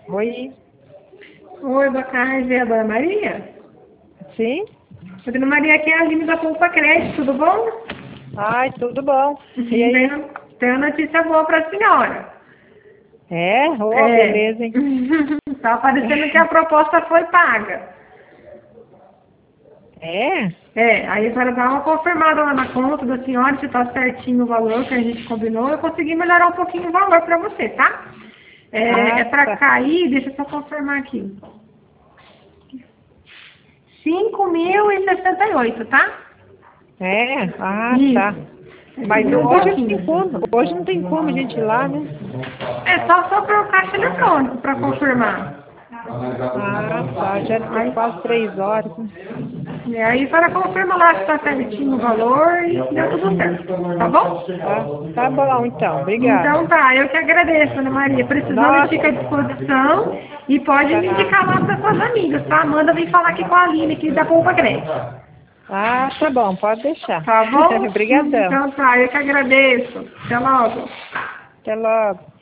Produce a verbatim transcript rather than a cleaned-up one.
Oi. Oi, boa tarde, é a Dona Maria? Sim? A Dona Maria, aqui é a Aline da Poupa Crédito, tudo bom? Ai, tudo bom. E aí? Tenho, tenho uma notícia boa para a senhora. É? Ô, oh, É. beleza, hein? Tá aparecendo que a proposta foi paga. É? É, aí a senhora dá uma confirmada lá na conta da senhora, se tá certinho o valor que a gente combinou, eu consegui melhorar um pouquinho o valor para você, tá? É, Ah, é para tá. cair, deixa eu só confirmar aqui. cinco mil e sessenta e oito, tá? É? Ah, tá. Isso. Mas Subiu um hoje não tem pouquinho. como. Hoje não tem como a gente ir lá, né? É só sobre o caixa eletrônico para confirmar. Ah, tá. Já deve ser Aí, quase três horas, né? e aí para confirmar lá se está certinho o valor e deu tudo certo. Tá bom? Tá, tá bom, então. Obrigada. Então tá, eu que agradeço, Ana Maria. Precisando, Nossa, fica à disposição e pode me tá. indicar lá para suas amigas, tá? Manda vir falar aqui com a Aline, aqui da Poupa Crédito. Ah, tá bom. Pode deixar. Tá bom? Obrigadão. Então tá, eu que agradeço. Até logo. Até logo.